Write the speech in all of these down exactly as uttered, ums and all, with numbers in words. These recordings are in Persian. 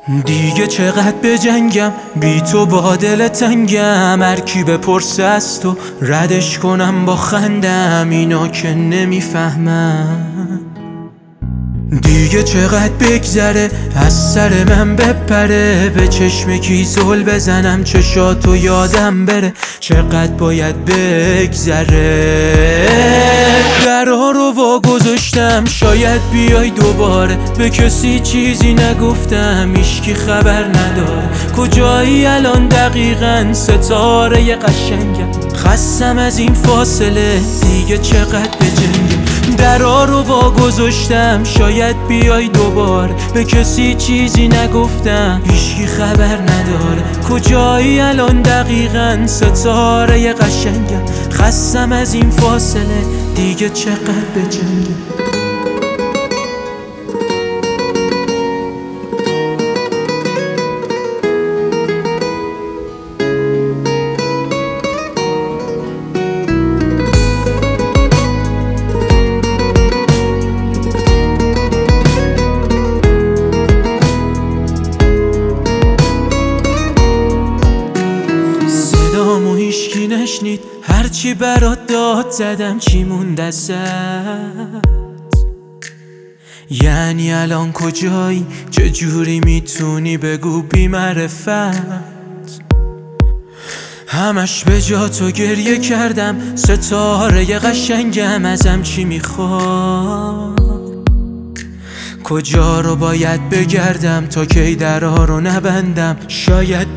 دیگه چقدر بجنگم بی تو با دل تنگم، هر کی بپرسه از تو ردش کنم با خندم، اینا که نمیفهمم. دیگه چقدر بگذره از سر من بپره، به چشم کی زل بزنم چشاتو یادم بره، چقدر باید بگذره. درها رو وا گذاشتم شاید بیای دوباره، به کسی چیزی نگفتم هیچکی خبر نداره. کجایی الان دقیقاً ستاره قشنگم، خستم از این فاصله دیگه چقدر بجنگم. درها رو وا گذاشتم شاید بیای دوباره، به کسی چیزی نگفتم هیچکی خبر نداره. کجایی الان دقیقاً ستاره قشنگم، خستم از این فاصله دیگه چقدر بجنگم. صدامو هیچکی نشنید، هرچی برات داد زدم چی موند ازت؟ یعنی الان کجایی؟ چجوری میتونی بگو بی معرفت؟ همش به جا تو گریه کردم، ستاره قشنگم ازم چی میخواد؟ کجا رو باید بگردم تا کی درها رو نبندم شاید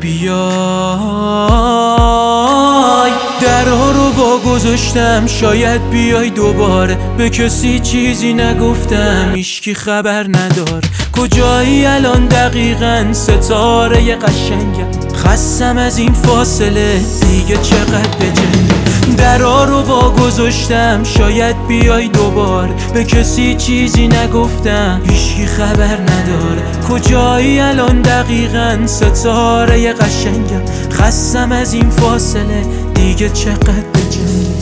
بیای. درها رو وا گذاشتم شاید بیای دوباره، به کسی چیزی نگفتم هیچکی خبر نداره. کجایی الان دقیقاً ستاره قشنگم، خستم از این فاصله دیگه چقدر بجنگم. درها رو وا گذاشتم شاید بیای دوباره، به کسی چیزی نگفتم هیچکی خبر نداره. کجایی الان دقیقاً ستاره قشنگم، خستم از این فاصله دیگه چقدر بجنگم.